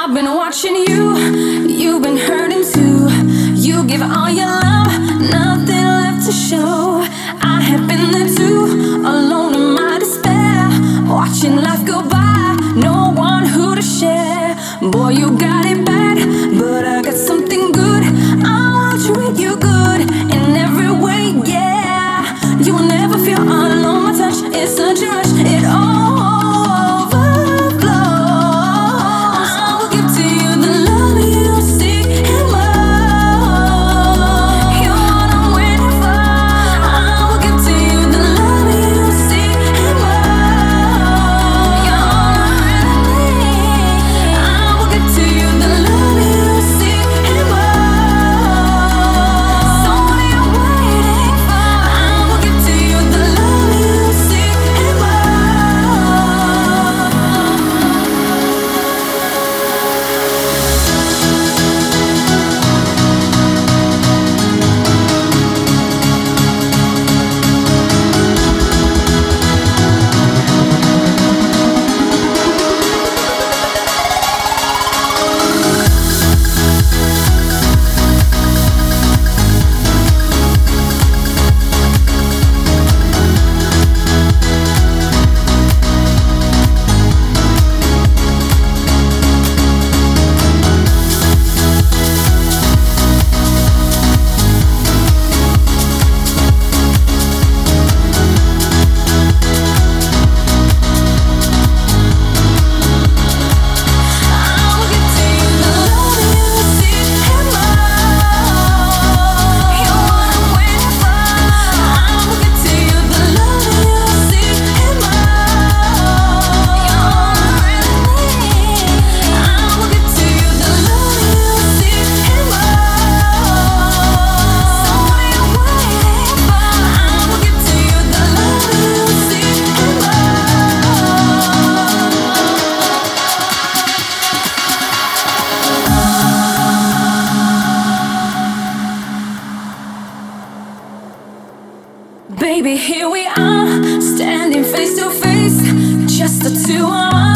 I've been watching you, you've been hurting too. You give all your love, nothing left to show. I have been there too, alone in my despair, watching life go by, no one who to share. Boy, you got it bad, but I got something good. I'll treat you good in every way, yeah. You will never feel alone, my touch is such a rush, it all Baby, here we are, standing face to face, just the two of us.